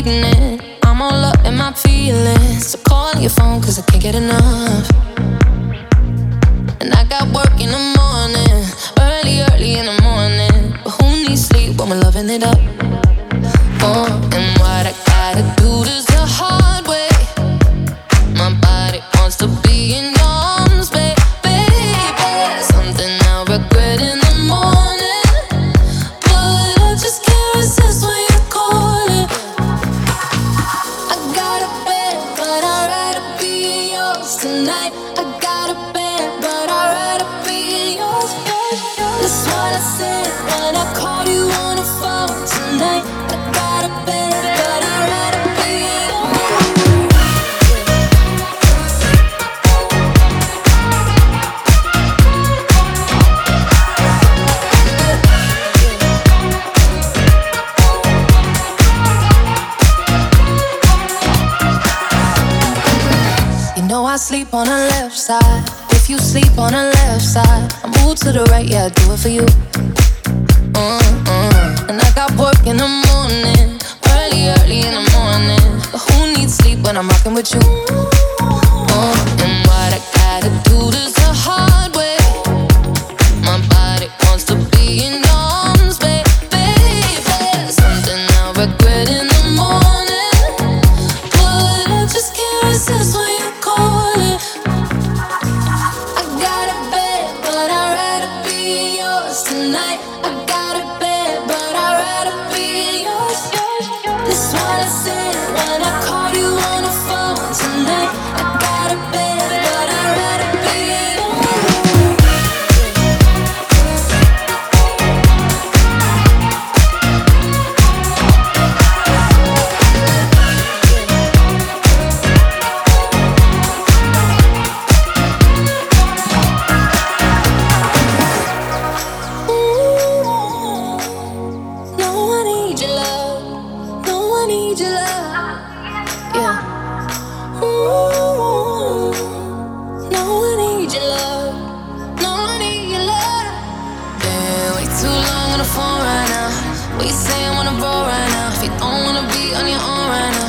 pregnant. I'm all up in my feelings, so call your phone cause I can't get enough. And I got work in the morning, early in the morning. But who needs sleep when we're loving it up? Oh, and what I gotta do this the hard way. My body wants to be in your arms, baby. Something I'll regret in the morning, but I just can't resist when you call it. I got a bed, but I'd rather be yours tonight. I got a bed, but I'd rather be yours. That's what I said when I called you on the phone tonight. I got a bed, but I'd rather be yours. You know I sleep on the left side. If you sleep on the left side, I move to the right, yeah, I do it for you. And I got work in the morning, early in the morning. But who needs sleep when I'm rocking with you? And what I gotta do this the hard way. My body wants to be in your arms, baby. Something I'll regret in the morning, but I just can't resist when you call it. I got a bed, but I'd rather be yours tonight. I got a bed, but I'd rather be yours. That's what I said when I called you on the phone tonight. I got a bed, but I'd rather be yours. No, I need your love. No, I need your love. Yeah. No, I need your love. No, I need your love. Been way too long on the phone right now. What you say I wanna roll right now? If you don't wanna be on your own right now.